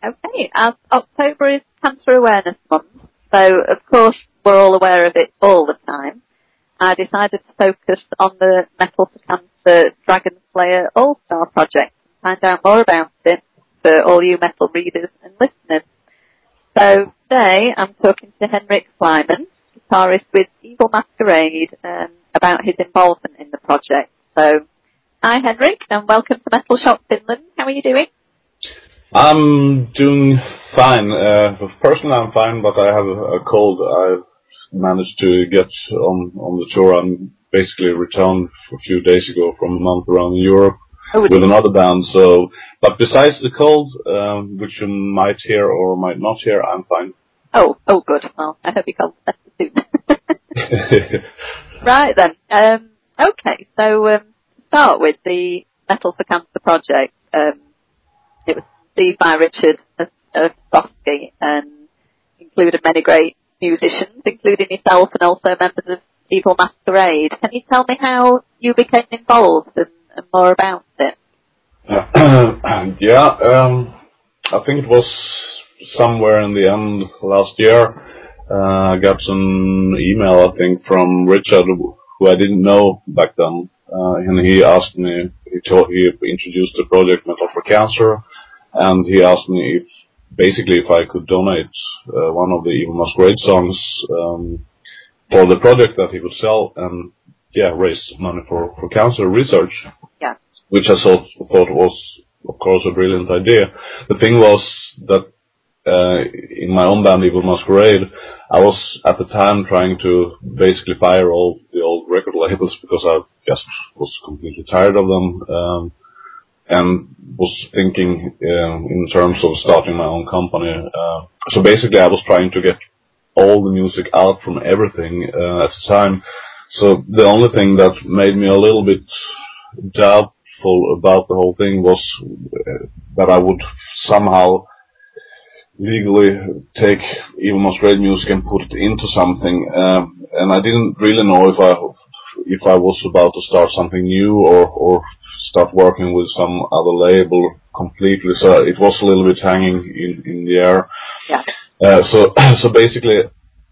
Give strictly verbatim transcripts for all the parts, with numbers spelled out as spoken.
Okay, as October is Cancer Awareness Month, so of course we're all aware of it all the time, I decided to focus on the Metal for Cancer Dragon Slayer All-Star project and find out more about it for all you metal readers and listeners. So today I'm talking to Henrik Flyman, guitarist with Evil Masquerade, um, about his involvement in the project. So, hi Henrik, and welcome to Metal Shop Finland. How are you doing? I'm doing fine. Uh, personally, I'm fine, but I have a cold. I managed to get on on the tour. I'm basically returned a few days ago from a month around Europe oh, with another band. So, but besides the cold, um, which you might hear or might not hear, I'm fine. Oh, oh, good. Well, I hope you come better soon. Right then. Um, okay, so um, to start with the Metal for Cancer project, um, it was conceived by Richard Ostowski and included many great musicians, including yourself and also members of Evil Masquerade. Can you tell me how you became involved and, and more about it? Uh, yeah, um, I think it was somewhere in the end last year. Uh, I got an email, I think, from Richard, who I didn't know back then. Uh, and he asked me, he told, he introduced the project Metal for Cancer, and he asked me if, basically, if I could donate uh, one of the Evil Masquerade songs um, for the project that he would sell, and yeah, raise money for, for cancer research. Yeah. Which I thought thought was, of course, a brilliant idea. The thing was that uh, in my own band, Evil Masquerade, I was at the time trying to basically fire all the old record labels because I just was completely tired of them. Um, and was thinking uh, in terms of starting my own company. Uh, so basically I was trying to get all the music out from everything uh, at the time. So the only thing that made me a little bit doubtful about the whole thing was uh, that I would somehow legally take Evil Masquerade music and put it into something. Um, and I didn't really know if I if I was about to start something new or, or start working with some other label completely. So it was a little bit hanging in, in the air. Yeah. Uh, so, so basically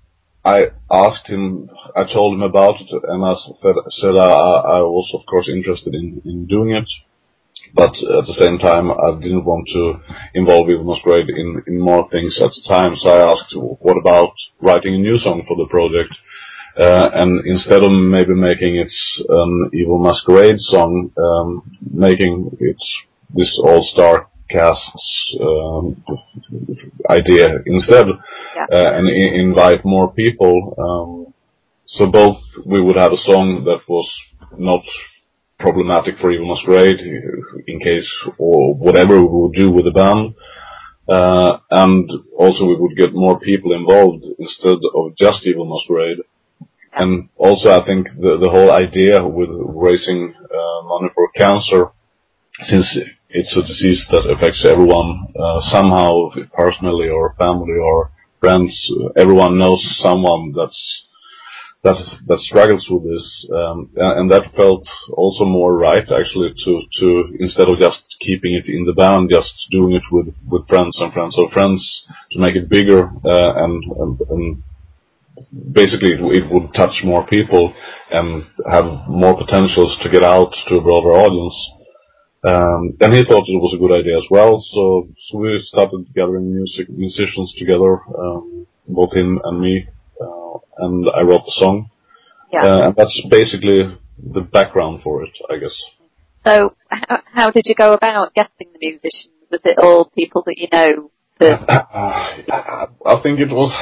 I asked him, I told him about it, and I said, said I, I was of course interested in, in doing it. But at the same time, I didn't want to involve Evil Masquerade in, in more things at the time. So I asked, what about writing a new song for the project? Uh, and instead of maybe making it an Evil Masquerade song, um, making it this all-star cast um, idea instead, yeah. uh, and I- invite more people. Um, so both we would have a song that was not problematic for Evil Masquerade in case or whatever we would do with the band, uh, and also we would get more people involved instead of just Evil Masquerade. And also, I think the, the whole idea with raising uh, money for cancer, since it's a disease that affects everyone uh, somehow, personally or family or friends, everyone knows someone that's that that struggles with this, um, and that felt also more right, actually, to to instead of just keeping it in the band, just doing it with with friends and friends of friends to make it bigger uh, and, and and. Basically, it, it would touch more people and have more potentials to get out to a broader audience. Um, and he thought it was a good idea as well. So, so we started gathering music musicians together, um, both him and me, uh, and I wrote the song. Yeah. Uh, and that's basically the background for it, I guess. So, how, how did you go about getting the musicians? Was it all people that you know? That uh, I think it was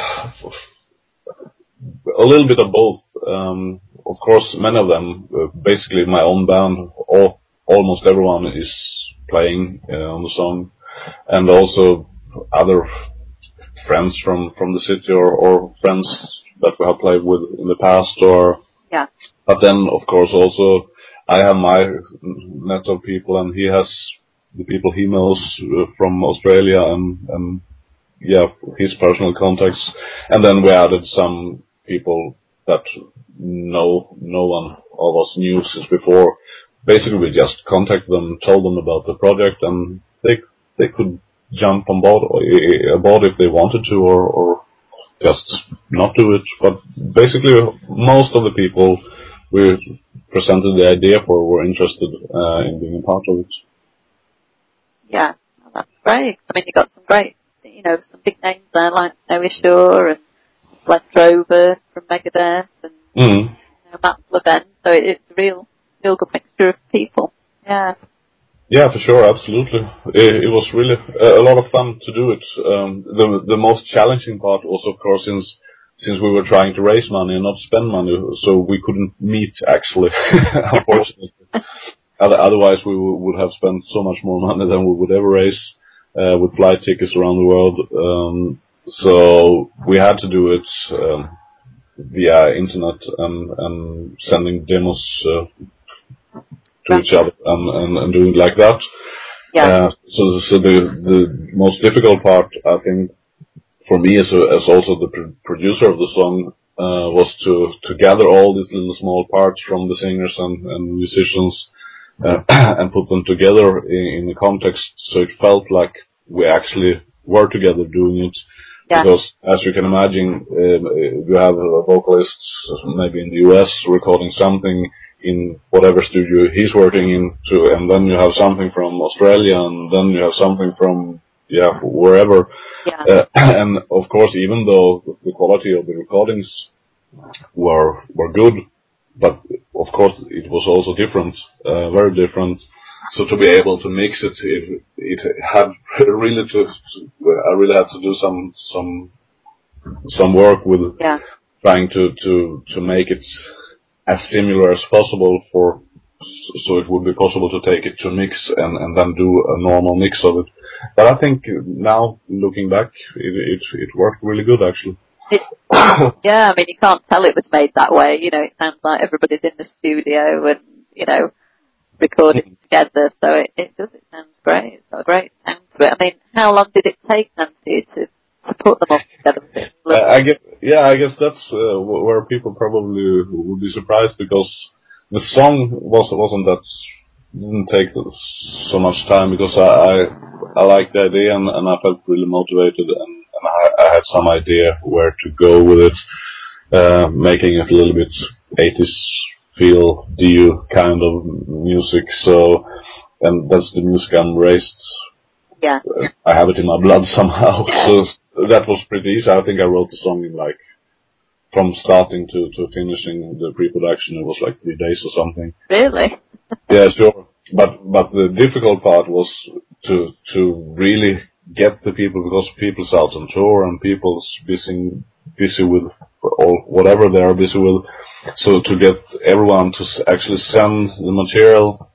a little bit of both. Um, of course, many of them, uh, basically my own band, all, almost everyone is playing uh, on the song, and also other friends from, from the city or, or friends that we have played with in the past. Or yeah. But then, of course, also I have my net of people, and he has the people he knows uh, from Australia, and, and yeah, his personal contacts, and then we added some people that no no one of us knew since before. Basically, we just contacted them, told them about the project, and they they could jump on board, or, board if they wanted to, or, or just not do it. But basically, most of the people we presented the idea for were interested uh, in being a part of it. Yeah, well, that's great. I mean, you got some great, you know, some big names there like Snowy Shore and Glenn Drover from Megadeth and mm. you know, Matt Levin. So it, it's a real, real good mixture of people. Yeah. Yeah, for sure, absolutely. It, it was really a, a lot of fun to do it. Um, the the most challenging part was, of course, since since we were trying to raise money and not spend money, so we couldn't meet actually, unfortunately. Otherwise, we w- would have spent so much more money than we would ever raise uh, with flight tickets around the world. Um, so we had to do it um, via internet and, and sending demos uh, to each other and, and, and doing it like that. Yeah. Uh, so, so the the most difficult part, I think, for me as a, as also the pr- producer of the song, uh, was to to gather all these little small parts from the singers and, and musicians. Uh, and put them together in, in the context so it felt like we actually were together doing it. Yeah. Because, as you can imagine, uh, you have a vocalist maybe in the U S recording something in whatever studio he's working in, to, and then you have something from Australia, and then you have something from, yeah, wherever. Yeah. Uh, and, of course, even though the quality of the recordings were were good, but of course it was also different, uh, very different. So to be able to mix it, it, it had really to, I really had to do some, some, some work with yeah. trying to, to, to make it as similar as possible for, so it would be possible to take it to mix and, and then do a normal mix of it. But I think now, looking back, it, it, it worked really good actually. It, yeah, I mean, you can't tell it was made that way. You know, it sounds like everybody's in the studio and, you know, recording together. So it, it does, it sounds great. It's got a great sound to it. I mean, how long did it take them for you to, to put them all together? Uh, I guess, yeah, I guess that's uh, where people probably would be surprised, because the song was, wasn't that, didn't take so much time, because I, I, I liked the idea and, and I felt really motivated, and, and I, I had some idea where to go with it, uh, making it a little bit eighties feel, Dio kind of music, so, and that's the music I'm raised. Yeah. Uh, I have it in my blood somehow, so that was pretty easy. I think I wrote the song in like, from starting to, to finishing the pre-production, it was like three days or something. Really? Yeah, sure. But, but the difficult part was to, to really get the people, because people's out on tour and people's busy, busy with all, whatever they are busy with. So to get everyone to actually send the material,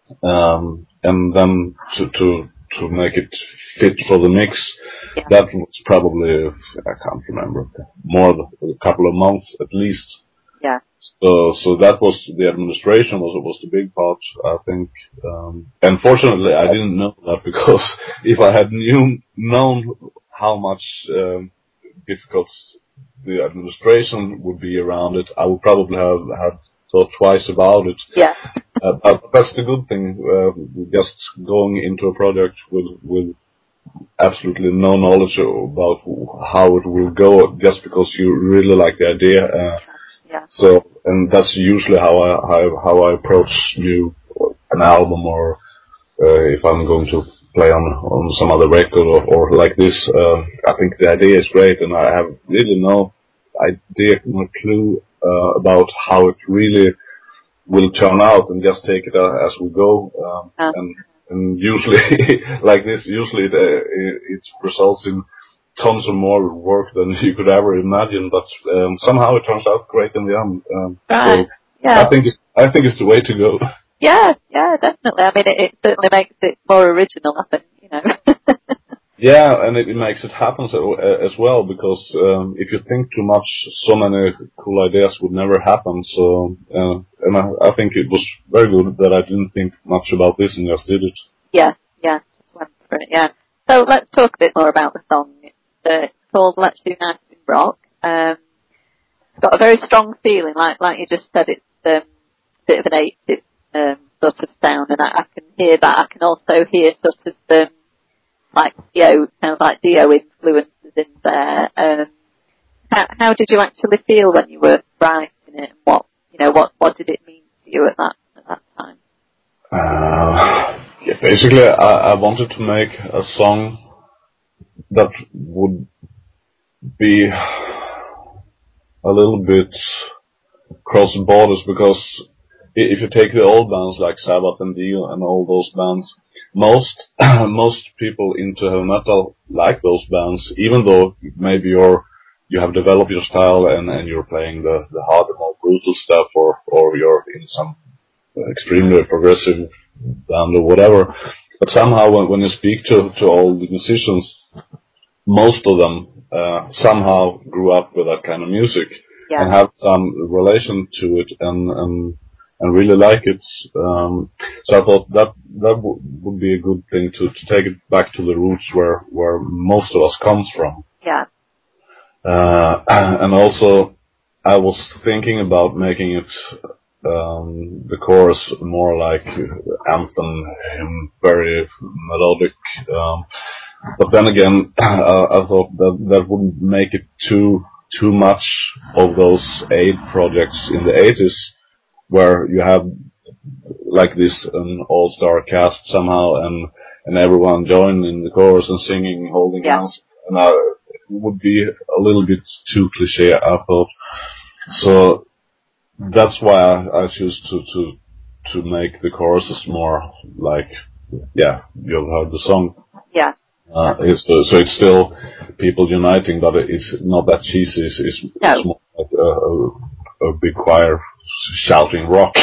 um, and then to, to, to make it fit for the mix. Yeah. That was probably, I can't remember, more than a couple of months at least. Yeah. So, so that was, the administration was, was the big part, I think. Um, and fortunately I didn't know that, because if I had knew, known how much, um, difficult the administration would be around it, I would probably have had thought twice about it. Yeah. Uh, but that's the good thing, uh, just going into a project with, with absolutely no knowledge about how it will go, just because you really like the idea. Uh, yeah. So, and that's usually how I, how, how I approach new, an album, or, uh, if I'm going to play on, on some other record or, or like this. Uh, I think the idea is great, and I have really no idea, no clue, uh, about how it really will turn out, and just take it uh, as we go. Um, Uh. and, and usually, like this, usually it, uh, it, it results in tons of more work than you could ever imagine, but um, somehow it turns out great in the end. Um, Right. so Yeah. I think it's, I think it's the way to go. Yeah, yeah, definitely. I mean, it, it certainly makes it more original, I think, you know. Yeah, and it, it makes it happen so, uh, as well, because um, if you think too much, so many cool ideas would never happen. So, uh, and I, I think it was very good that I didn't think much about this and just did it. Yeah, yeah, just went for it, yeah. So let's talk a bit more about the song. It's, uh, it's called Let's Unite in Rock. Um, it's got a very strong feeling, like like you just said, it's um, a bit of an eighties um, sort of sound, and I, I can hear that. I can also hear sort of um, like Dio, sounds like Dio influences in there. Um, how, how did you actually feel when you were writing it? And what, you know, what, what did it mean to you at that, at that time? Uh, yeah, basically, I, I wanted to make a song that would be a little bit cross borders, because if you take the old bands like Sabbath and Dio and all those bands, most most people into heavy metal like those bands, even though maybe you're you have developed your style and, and you're playing the, the harder, more brutal stuff, or or you're in some extremely progressive band or whatever. But somehow when, when you speak to, to all the musicians, most of them uh, somehow grew up with that kind of music, yeah, and have some relation to it, and and, and really like it. Um, so I thought that that w- would be a good thing to, to take it back to the roots where, where most of us comes from. Yeah. Uh, and also, I was thinking about making it um, the chorus more like anthem, hymn, very melodic. Um, But then again, uh, I thought that that wouldn't make it too too much of those aid projects in the eighties, where you have like this um, all-star cast somehow, and and everyone joining in the chorus and singing, holding yeah. hands. And I, it would be a little bit too cliche, I thought. So that's why I, I choose to to to make the choruses more like, yeah, you've heard the song. Yeah. Uh, it's, uh, so it's still people uniting, but it's not that cheesy. It's, it's, no. it's more like a, a, a big choir shouting rock.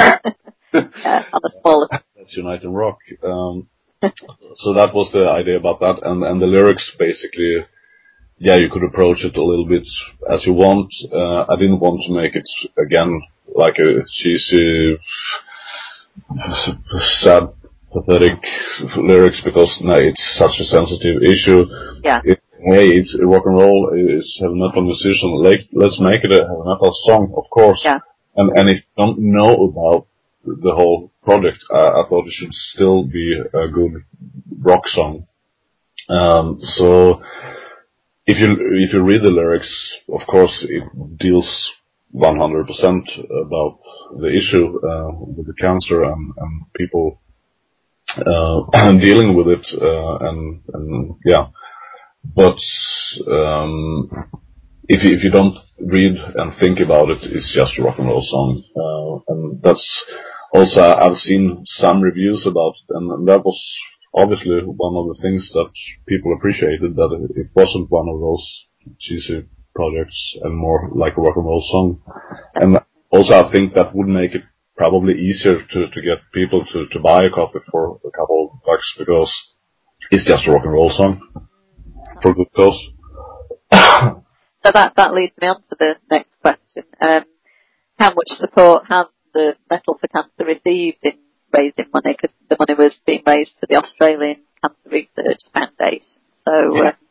Yeah, on a smaller. That's uniting rock. Um, so that was the idea about that, and and the lyrics basically, yeah, you could approach it a little bit as you want. Uh, I didn't want to make it again like a cheesy, sad, pathetic lyrics, because no, it's such a sensitive issue. Yeah. It, hey, it's rock and roll, it's heavy metal musician. Like, let's make it a heavy metal song, of course. Yeah. And and if you don't know about the whole project, I, I thought it should still be a good rock song. Um, so if you if you read the lyrics, of course, it deals one hundred percent about the issue uh, with the cancer and, and people uh, dealing with it, uh, and, and yeah. But um, if you, if you don't read and think about it, it's just a rock and roll song, uh, and that's also, I've seen some reviews about it, and that was obviously one of the things that people appreciated, that it wasn't one of those cheesy projects and more like a rock and roll song. And also, I think that would make it probably easier to, to get people to, to buy a copy for a couple of bucks, because it's just a rock and roll song for good cause. So that, that leads me on to the next question. Um, how much support has the Metal for Cancer received in raising money? Because the money was being raised for the Australian Cancer Research Foundation. So, uh,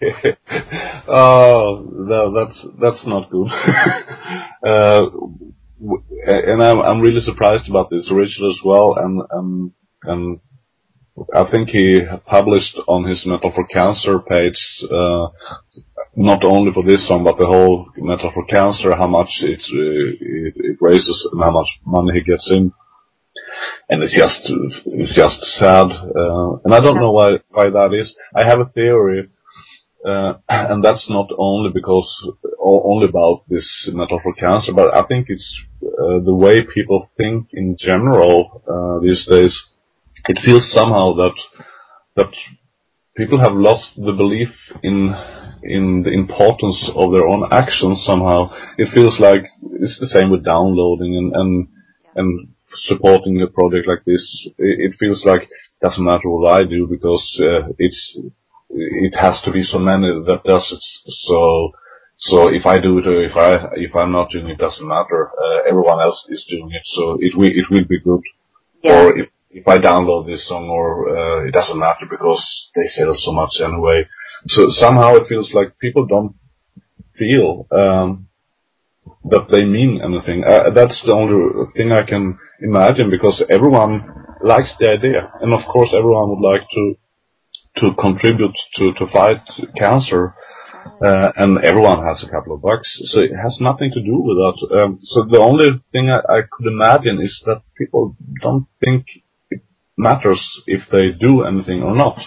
oh, no, that's that's not good. uh, and I'm I'm really surprised about this. Richard as well, and and and I think he published on his Metal for Cancer page, uh, not only for this song but the whole Metal for Cancer, how much it it, it raises and how much money he gets in. And it's just it's just sad, uh, and I don't know why why that is. I have a theory. Uh, and that's not only because, only about this Metal for Cancer, but I think it's uh, the way people think in general uh, these days. It feels somehow that that people have lost the belief in in the importance of their own actions. Somehow, it feels like it's the same with downloading and and and supporting a project like this. It, it feels like it doesn't matter what I do, because uh, it's. It has to be so many that does it. So, so if I do it or if I if I'm not doing it, doesn't matter. Uh, everyone else is doing it, so it will it will be good. Yeah. Or if if I download this song, or uh, it doesn't matter because they sell so much anyway. So somehow it feels like people don't feel um, that they mean anything. Uh, that's the only thing I can imagine, because everyone likes the idea, and of course everyone would like to. to contribute to, to fight cancer. Uh, and everyone has a couple of bucks, so it has nothing to do with that. Um, so the only thing I, I could imagine is that people don't think it matters if they do anything or not.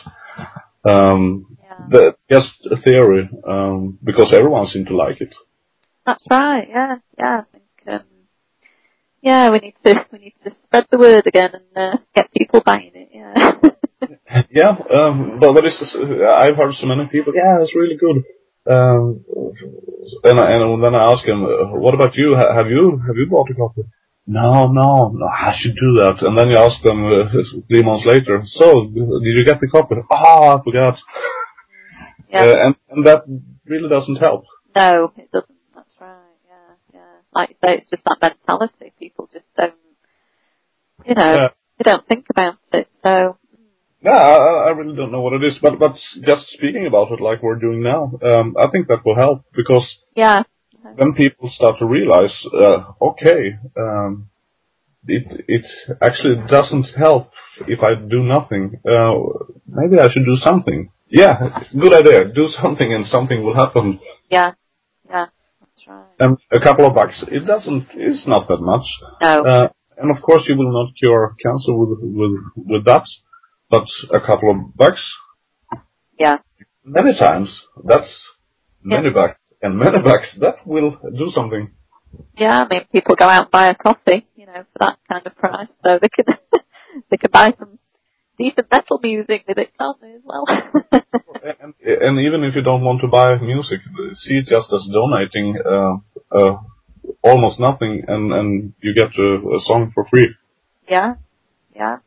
Um, yeah. the, just a theory, um, because everyone seems to like it. That's right. Yeah, yeah. I think, um, yeah, we need to we need to spread the word again and uh, get people buying it. Yeah. yeah, um, but what is this? I've heard so many people. Yeah, it's really good. Um, and, I, and then I ask him, what about you? Have you, have you bought a copy? No, no, no, I should do that. And then you ask them uh, three months later, so, did you get the copy? Ah, I forgot. Yeah. Uh, and, and that really doesn't help. No, it doesn't. That's right. Yeah, yeah. Like you say, it's just that mentality. People just don't, you know, Yeah. they don't think about it. So. Yeah, I, I really don't know what it is, but but just speaking about it like we're doing now, um, I think that will help because yeah, then people start to realize, uh, okay, um, it it actually doesn't help if I do nothing. Uh, maybe I should do something. Yeah, good idea. Do something, and something will happen. Yeah, yeah, that's right. And a couple of bucks, it doesn't. It's not that much. No. Uh, and of course, you will not cure cancer with with with that. But a couple of bucks, yeah, many times, that's many yeah. bucks, and many bucks, that will do something. Yeah, I mean, people go out and buy a coffee, you know, for that kind of price, so they can they can buy some decent metal music with it, can't they, as well? and, and even if you don't want to buy music, see it just as donating uh, uh, almost nothing, and, and you get a, a song for free. Yeah, yeah.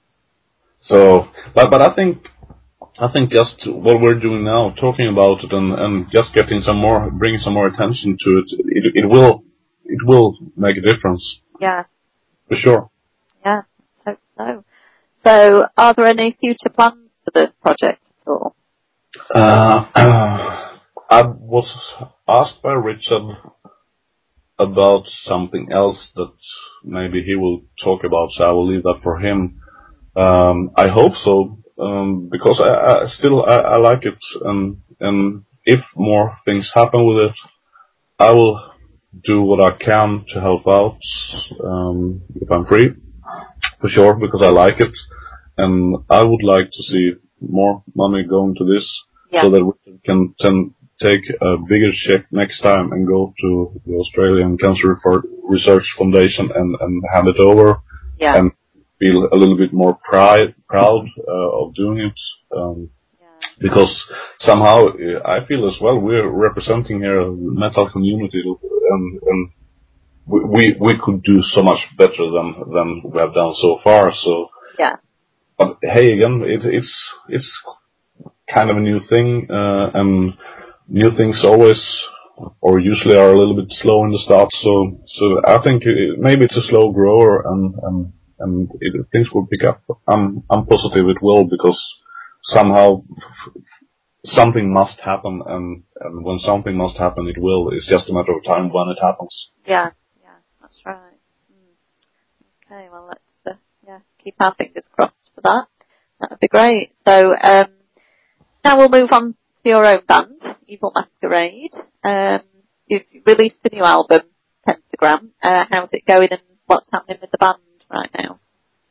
So, but but I think I think just what we're doing now, talking about it, and, and just getting some more, bringing some more attention to it, it, it will it will make a difference. Yeah, for sure. Yeah, I hope so. So, are there any future plans for the project at all? Uh, I was asked by Richard about something else that maybe he will talk about, so I will leave that for him. Um, I hope so, um, because I, I still I, I like it, and and if more things happen with it, I will do what I can to help out um, if I'm free, for sure, because I like it, and I would like to see more money going to this, Yeah. so that we can ten, take a bigger check next time and go to the Australian Cancer Research Foundation and, and hand it over, Yeah. and feel a little bit more pride, proud uh, of doing it. Um, Yeah. because somehow uh, I feel as well we're representing here a metal community, and, and we, we we could do so much better than than we have done so far. So Yeah. but hey, again, it, it's it's kind of a new thing, uh, and new things always or usually are a little bit slow in the start. So so I think it, maybe it's a slow grower, and and and it, things will pick up. I'm I'm positive it will, because somehow something must happen, and and when something must happen, it will. It's just a matter of time when it happens. Yeah. Yeah. That's right. Mm. Okay. Well, let's uh, yeah keep our fingers crossed for that. That would be great. So um, now we'll move on to your own band, Evil Masquerade. Um, you've released a new album, Pentagram. Uh, how's it going, and what's happening with the band right now?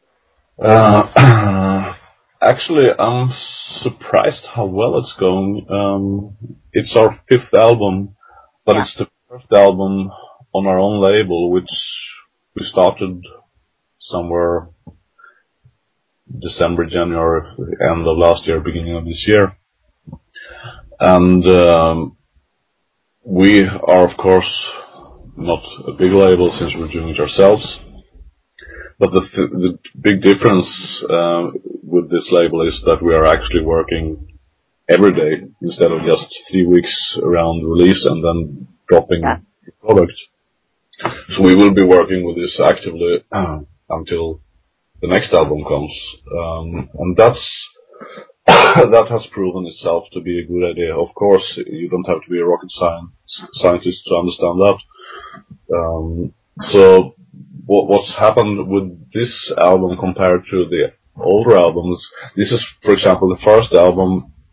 Uh, actually, I'm surprised how well it's going. Um, it's our fifth album, but Yeah. it's the first album on our own label, which we started somewhere December, January, end of last year, beginning of this year. And um, we are, of course, not a big label since we're doing it ourselves. But the, th- the big difference uh, with this label is that we are actually working every day instead of just three weeks around release and then dropping Yeah. the product. So we will be working with this actively uh, until the next album comes, um, and that's that has proven itself to be a good idea. Of course, you don't have to be a rocket science scientist to understand that. Um, so. What, what's happened with this album compared to the older albums, this is, for example, the first album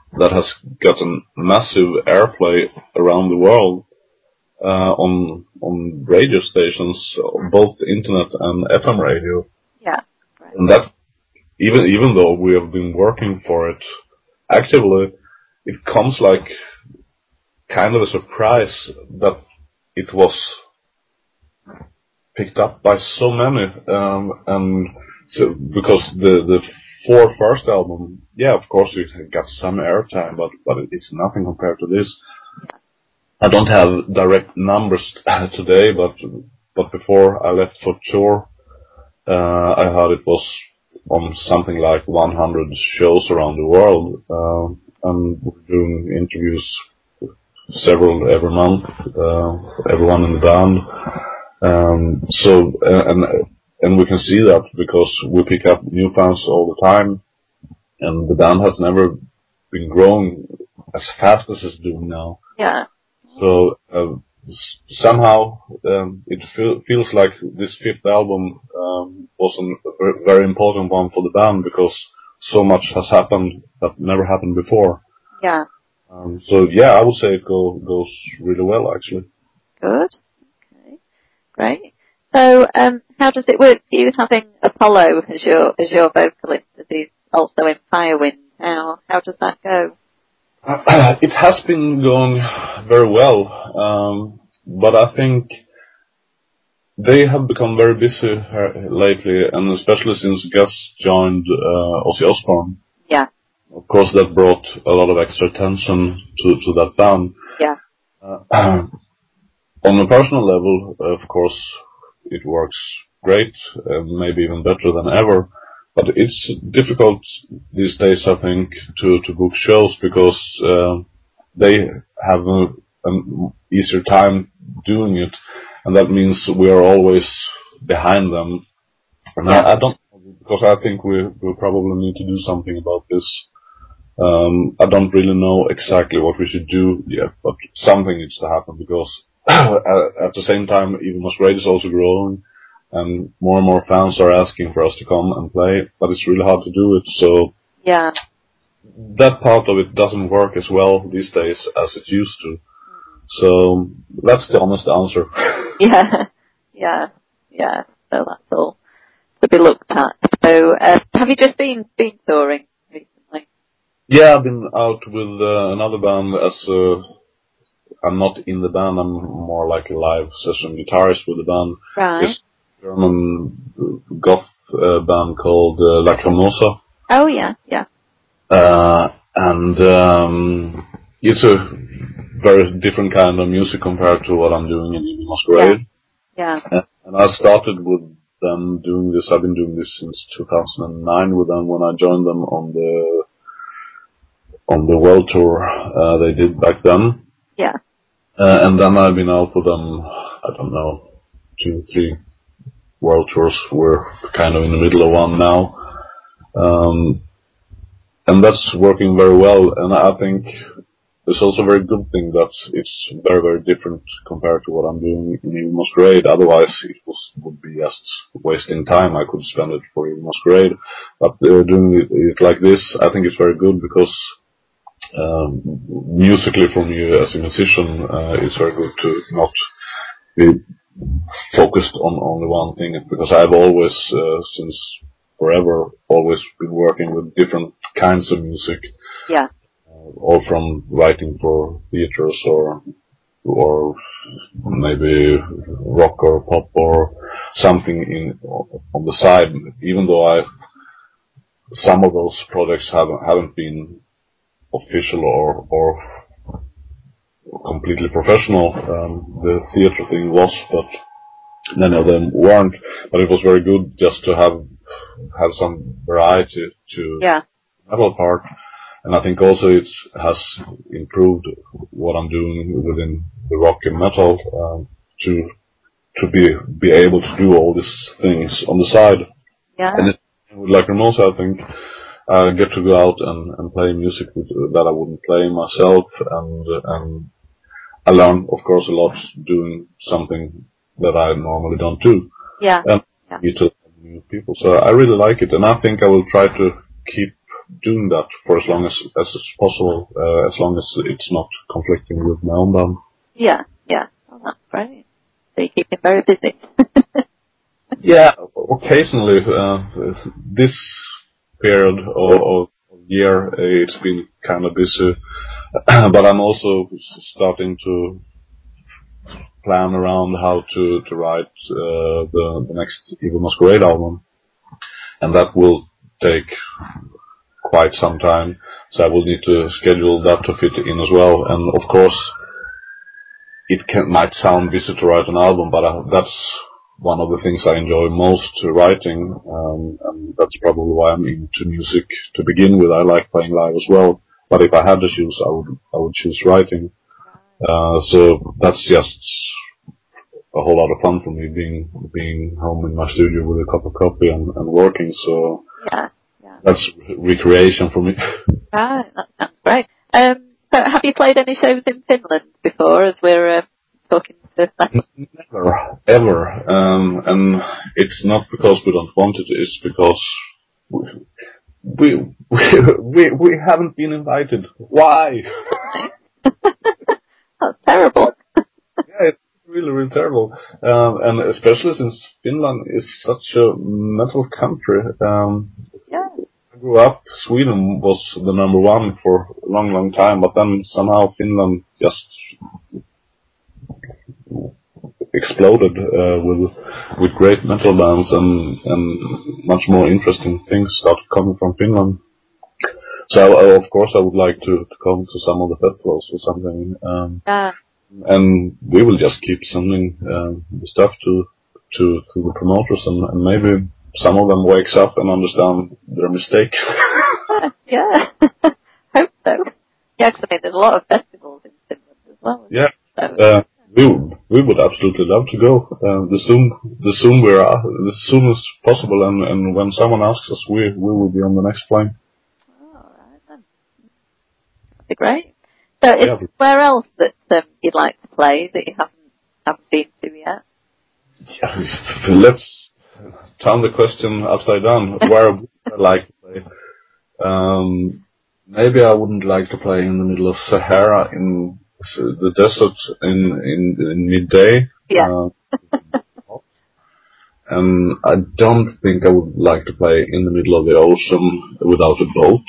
that has gotten massive airplay around the world uh, on on radio stations, both internet and F M radio. Yeah. Right. And that, even even though we have been working for it actively, it comes like kind of a surprise that it was picked up by so many, um, and so, because the the four first album, yeah, of course it got some airtime, but but it's nothing compared to this. Yeah. I don't have direct numbers today, but but before I left for tour, uh, I heard it was on something like one hundred shows around the world, uh, and we're doing interviews several every month, uh, everyone in the band. Um, so, uh, and, and we can see that because we pick up new fans all the time, and the band has never been growing as fast as it's doing now. Yeah. So, uh, somehow, um, it feel, feels like this fifth album, um, was a very important one for the band because so much has happened that never happened before. Yeah. Um, so yeah, I would say it go, goes really well, actually. Good. Okay. Great. So, um, how does it work for you having Apollo as your, as your vocalist, as he's also in Firewind? How, how does that go? Uh, it has been going very well, um, but I think they have become very busy uh, lately, and especially since Gus joined, uh, Ozzy Osbourne. Yeah. Of course, that brought a lot of extra attention to, to that band. Yeah. Uh, on a personal level, of course, it works great, uh, maybe even better than ever. But it's difficult these days, I think, to, to book shows because uh, they have an easier time doing it, and that means we are always behind them. And Yeah. I, I don't, because I think we we probably need to do something about this. Um, I don't really know exactly what we should do yet, but something needs to happen because at the same time, Evil Masquerade is also growing, and more and more fans are asking for us to come and play, but it's really hard to do it. So yeah, that part of it doesn't work as well these days as it used to. Mm-hmm. So that's the honest answer. yeah, yeah, yeah. So that's all to be looked at. So uh, have you just been been touring recently? Yeah, I've been out with uh, another band as a, I'm not in the band, I'm more like a live session guitarist with the band. Right. It's a German goth uh, band called uh, Lacrimosa. Oh yeah, yeah. Uh, and um, it's a very different kind of music compared to what I'm doing in Evil Masquerade. Yeah. yeah. And I started with them doing this, I've been doing this since two thousand nine with them when I joined them on the on the world tour uh, they did back then. Yeah. Uh, and then I've been out with them, I don't know, two, three world tours. We're kind of in the middle of one now. Um, and that's working very well. And I think it's also a very good thing that it's very, very different compared to what I'm doing in Evil Masquerade. Otherwise, it was, would be just wasting time. I could spend it for Evil Masquerade. But uh, doing it, it like this, I think it's very good because Um, musically for me as a musician, uh, it's very good to not be focused on only one thing because I've always, uh, since forever, always been working with different kinds of music. Yeah. Uh, all from writing for theaters or, or maybe rock or pop or something in, on the side, even though I, some of those projects haven't, haven't been official or, or completely professional. Um, the theater thing was, but many of them weren't. But it was very good just to have have some variety to yeah. the metal part. And I think also it has improved what I'm doing within the rock and metal um, to to be be able to do all these things on the side. Yeah. And it, with Lacrimosa, I think I get to go out and, and play music with, uh, that I wouldn't play myself, and uh, and I learn, of course, a lot doing something that I normally don't do. Yeah. And yeah. meet new people. So I really like it, and I think I will try to keep doing that for as long as as it's possible, uh, as long as it's not conflicting with my own band. Yeah, yeah. Oh, that's great. So you keep him very busy. Yeah, occasionally. Uh, this period of, of year, uh, it's been kind of busy, but I'm also starting to plan around how to to write uh, the the next Evil Masquerade album, and that will take quite some time. So I will need to schedule that to fit in as well. And of course, it can, might sound busy to write an album, but uh, that's one of the things I enjoy most writing, um, and that's probably why I'm into music to begin with. I like playing live as well, but if I had to choose, I would I would choose writing. Uh, so that's just a whole lot of fun for me, being being home in my studio with a cup of coffee and, and working. So yeah, yeah. That's recreation for me. Right, that sounds great. Um, so have you played any shows in Finland before, as we're uh, talking to Metal? Never, ever. Um, and it's not because we don't want it, it's because we, we, we, we haven't been invited. Why? That's terrible. Yeah, it's really, really terrible. Um, and especially since Finland is such a metal country. Um, Yeah. I grew up, Sweden was the number one for a long, long time, but then somehow Finland just exploded uh, with with great metal bands, and and much more interesting things started coming from Finland. So uh, of course I would like to, to come to some of the festivals or something, um, Yeah. and we will just keep sending uh, the stuff to to to the promoters, and, and maybe some of them wakes up and understand their mistake. Yeah. Hope so. Yeah, because I mean, there's a lot of festivals in Finland as well. Yeah. So, Uh, we we would absolutely love to go. Uh, the soon the soon we're uh, the soon as possible, and, and when someone asks us, we we will be on the next plane. oh, all right then. That'd be great. So, is Yeah. where else that um, you'd like to play that you haven't haven't been to yet? Yeah, let's turn the question upside down. Where would I like to play? Um, maybe I wouldn't like to play in the middle of Sahara in the desert in in, in midday. Yeah. Uh, and I don't think I would like to play in the middle of the ocean without a boat.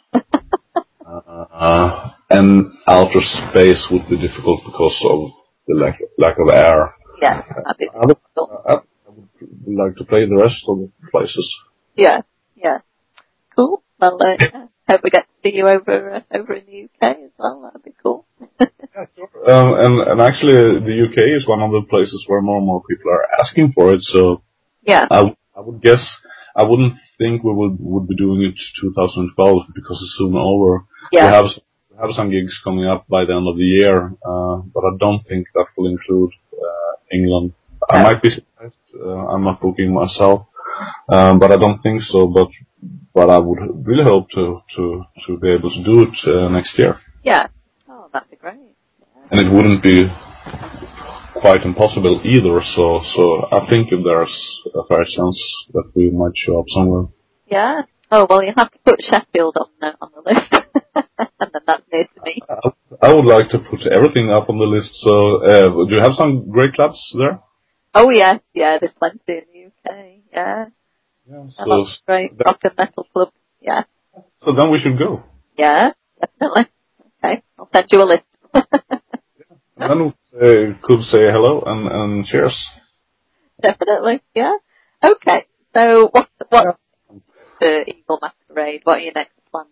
uh, and outer space would be difficult because of the lack lack of air. Yeah. That'd be I would, cool. I would like to play the rest of the places. Yeah. Yeah. Cool. Well, uh, yeah. Hope we get to see you over uh, over in the U K as well. That'd be cool. Yeah, sure. Um, and, and actually, the U K is one of the places where more and more people are asking for it. So Yeah. I, w- I would guess I wouldn't think we would would be doing it twenty twelve because it's soon over. Yeah. We have we have some gigs coming up by the end of the year, uh, but I don't think that will include uh, England. I No. might be surprised. Uh, I'm not booking myself, um, but I don't think so. But but I would really hope to to to be able to do it uh, next year. Yeah. Oh, that'd be great. Yeah. And it wouldn't be quite impossible either, so so I think there's a fair chance that we might show up somewhere. Yeah. Oh, well, you have to put Sheffield on the, on the list. And then that's near to me. I, I would like to put everything up on the list, so uh, do you have some great clubs there? Oh, yes. Yeah, there's plenty in the U K. Yeah. Yeah, A so, lot of great rock and metal clubs. Yeah. so then we should go. Yeah, definitely. Okay. I'll send you a list. And then we uh, could say hello and, and cheers. Definitely. Yeah. Okay. So what, what, Yeah. the Evil Masquerade? What are your next plans?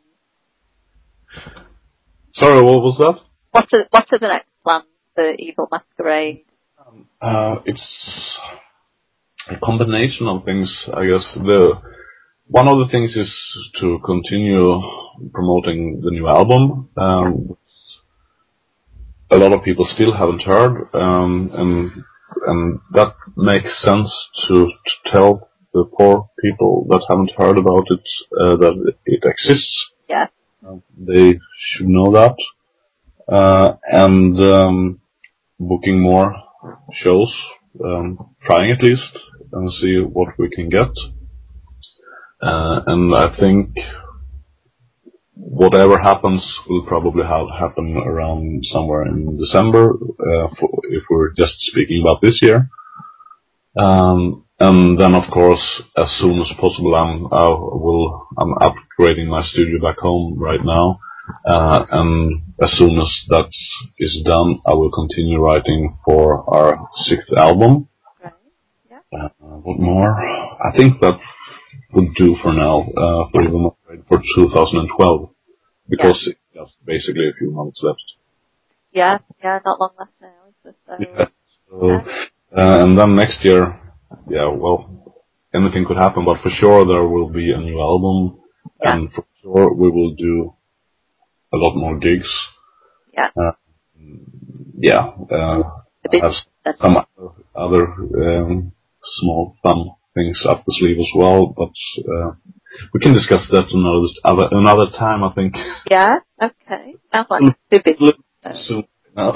Sorry, what was that? What are, what are the next plans for Evil Masquerade? Uh, it's a combination of things, I guess. The one of the things is to continue promoting the new album. Um, a lot of people still haven't heard, um, and and that makes sense to, to tell the poor people that haven't heard about it uh, that it exists. Yeah. Um, they should know that, uh, and um, booking more shows, um, trying at least, and see what we can get. Uh, and I think whatever happens will probably have happen around somewhere in December, uh, for, if we're just speaking about this year. Um, and then of course, as soon as possible, I'm, I will, I'm upgrading my studio back home right now. Uh, and as soon as that is done, I will continue writing for our sixth album. Right. Yeah. Uh, what more? I think that would do for now, uh, for even more for two thousand twelve, because yeah. It's just basically a few months left. Yeah, yeah, not long left now, is there? So, yeah. So, uh, and then next year, yeah, well, anything could happen, but for sure there will be a new album, yeah. And for sure we will do a lot more gigs. Yeah. Uh, yeah, uh, I have some other, other um, small fun things up the sleeve as well, but uh, we can discuss that another another time, I think. Yeah. Okay. Sounds like a bit soon now.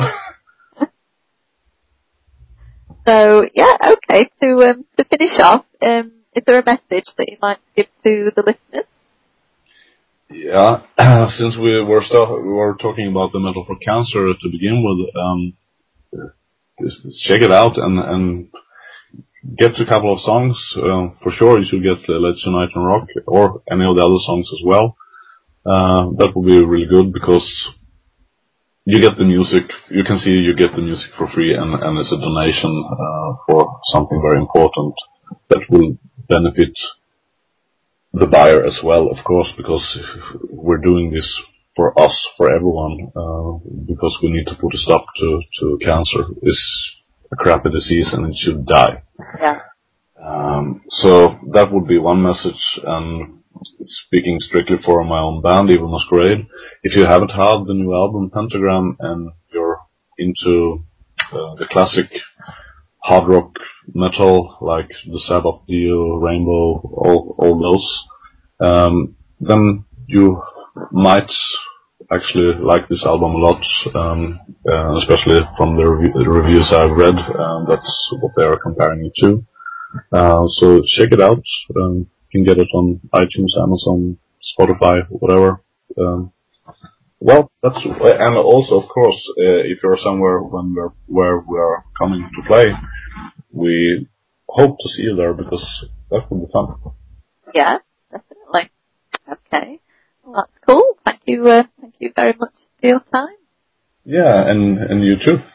So yeah, okay. To um, to finish off, um, is there a message that you'd like to give to the listeners? Yeah, uh, since we were start, we were talking about the Metal for Cancer to begin with, um, just check it out and and get a couple of songs. Uh, for sure, you should get uh, Let's Unite and Rock or any of the other songs as well. Uh, that would be really good because you get the music. You can see you get the music for free, and and it's a donation uh, for something very important that will benefit the buyer as well, of course, because we're doing this for us, for everyone, uh, because we need to put a stop to, to cancer. It's a crappy disease and it should die. Yeah. Um, so that would be one message, and speaking strictly for my own band, Evil Masquerade, if you haven't had the new album, Pentagram, and you're into uh, the classic hard rock metal, like the Sabbath, Dio, Rainbow, all, all those, um, then you might actually like this album a lot, um, uh, especially from the, rev- the reviews I've read, um, that's what they are comparing it to. Uh, so check it out. Um, you can get it on iTunes, Amazon, Spotify, whatever. Um, well, that's, and also, of course, uh, if you're somewhere when we're, where we are coming to play, we hope to see you there because that would be fun. Yeah, definitely. Okay. Well, that's cool. Thank you, uh, thank you very much for your time. Yeah, and, and you too.